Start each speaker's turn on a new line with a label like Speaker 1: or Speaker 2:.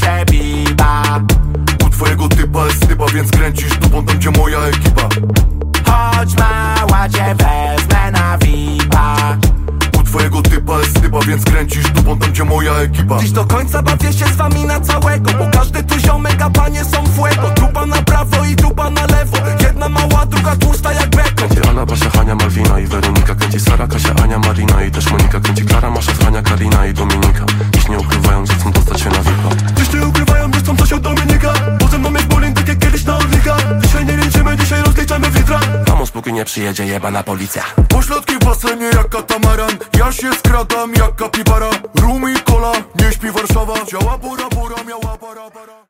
Speaker 1: cię biba.
Speaker 2: U twojego typa jest typa, więc kręcisz dupą tam, gdzie moja ekipa.
Speaker 1: Chodź mała, cię wezmę na VIP-a.
Speaker 2: U twojego typa jest typa, więc kręcisz dupą tam, gdzie moja ekipa.
Speaker 1: Dziś do końca bawię się z wami na całego, bo każdy tu ziomek, a panie są fuego. Trupa na prawo i trupa na lewo, jedna mała, druga tłusta jak beko.
Speaker 3: Kręci Ala, Basia, Hania, Malwina i Weronika. Kręci Sara, Kasia, Ania, Marina i też Monika. Kręci Klara, Masza, Frania, Karina i Dominika. Dziś nie ukrywają, że chcą dostać się na VIP-a.
Speaker 2: Dziś nie ukrywają, że chcą coś od Dominika. Bo ze mną jest bowling, tak jak kiedyś na Orlika. Dzisiaj nie liczymy, dzisiaj rozliczamy w litrach.
Speaker 3: Vamos, póki nie przyjedzie jebana policja.
Speaker 2: Pośladki w basenie jak katamaran. Ja się skradam jak kapibara. Rum i cola, nie śpi Warszawa. Działa pura, miała para.